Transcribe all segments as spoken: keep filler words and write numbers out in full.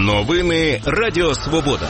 Новини Радіо Свобода.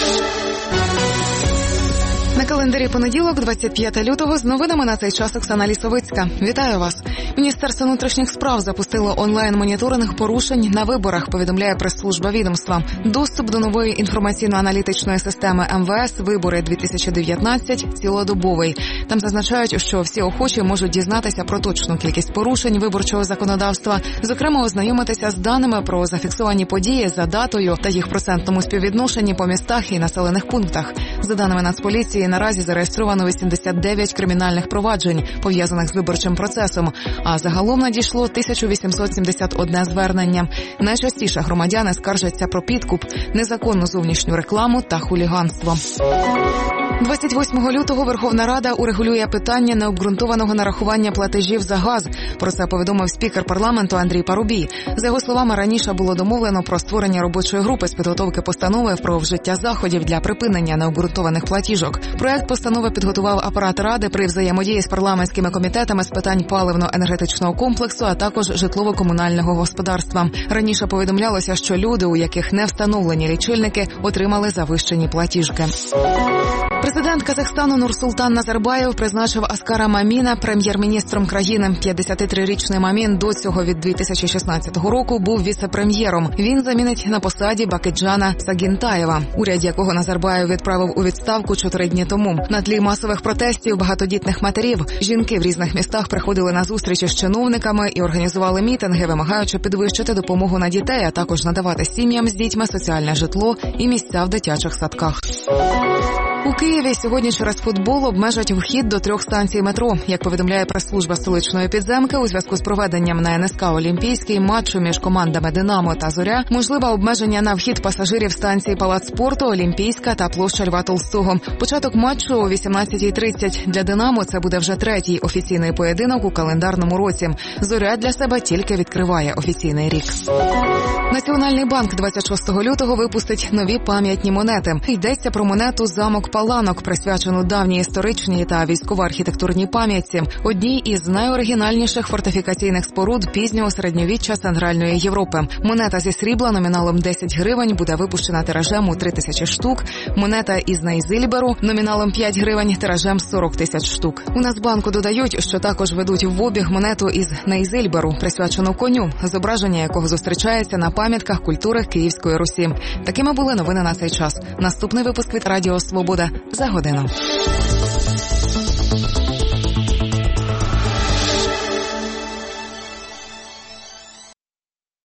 На календарі понеділок, двадцять п'яте лютого, з новинами на цей час Оксана Лісовицька. Вітаю вас. Міністерство внутрішніх справ запустило онлайн-моніторинг порушень на виборах, повідомляє прес-служба відомства. Доступ до нової інформаційно-аналітичної системи ем ве ес «Вибори дві тисячі дев'ятнадцять» цілодобовий. Там зазначають, що всі охочі можуть дізнатися про точну кількість порушень виборчого законодавства, зокрема ознайомитися з даними про зафіксовані події за датою та їх процентному співвідношенні по містах і населених пунктах. За даними Нацполіції, наразі зареєстровано вісімдесят дев'ять кримінальних проваджень, пов'язаних з виборчим процесом, а загалом надійшло тисяча вісімсот сімдесят одне звернення. Найчастіше громадяни скаржаться про підкуп, незаконну зовнішню рекламу та хуліганство. двадцять восьмого лютого Верховна Рада урегулює питання необґрунтованого нарахування платежів за газ. Про це повідомив спікер парламенту Андрій Парубій. За його словами, раніше було домовлено про створення робочої групи з підготовки постанови про вжиття заходів для припинення необґрунтованих платіжок. Проект постанови підготував апарат Ради при взаємодії з парламентськими комітетами з питань паливно-енергетичного комплексу, а також житлово-комунального господарства. Раніше повідомлялося, що люди, у яких не встановлені лічильники, отримали завищені платіжки. Президент Казахстану Нурсултан Назарбаєв призначив Аскара Маміна прем'єр-міністром країни. п'ятдесятитрирічний Мамін до цього від дві тисячі шістнадцятого року був віце-прем'єром. Він замінить на посаді Бакиджана Сагінтаєва, уряд якого Назарбаєв відправив у відставку чотири дні тому. На тлі масових протестів багатодітних матерів жінки в різних містах приходили на зустрічі з чиновниками і організували мітинги, вимагаючи підвищити допомогу на дітей, а також надавати сім'ям з дітьми соціальне житло і місця в дитячих садках. У Києві сьогодні через футбол обмежать вхід до трьох станцій метро. Як повідомляє прес-служба столичної підземки, у зв'язку з проведенням на ен ес ка «Олімпійський» матчу між командами «Динамо» та «Зоря» можливе обмеження на вхід пасажирів станцій «Палац спорту», «Олімпійська» та площа Льва Толстого. Початок матчу о вісімнадцятій тридцять. Для «Динамо» це буде вже третій офіційний поєдинок у календарному році. «Зоря» для себе тільки відкриває офіційний рік. Національний банк двадцять шостого лютого випустить нові пам'ятні монети. Йдеться про монету «Замок Паланок», присвячену давній історичній та військово-архітектурній пам'ятці, одній із найоригінальніших фортифікаційних споруд пізнього середньовіччя Центральної Європи. Монета зі срібла номіналом десять гривень буде випущена тиражем у три тисячі штук. Монета із Нейзильберу номіналом п'ять гривень тиражем сорок тисяч штук. У Нацбанку додають, що також ведуть в обіг монету із Нейзильберу, присвячену коню, зображення якого зустрічається на пам'ятках культури Київської Русі. Такими були новини на цей час. Наступний випуск від Радіо Свобода за годину.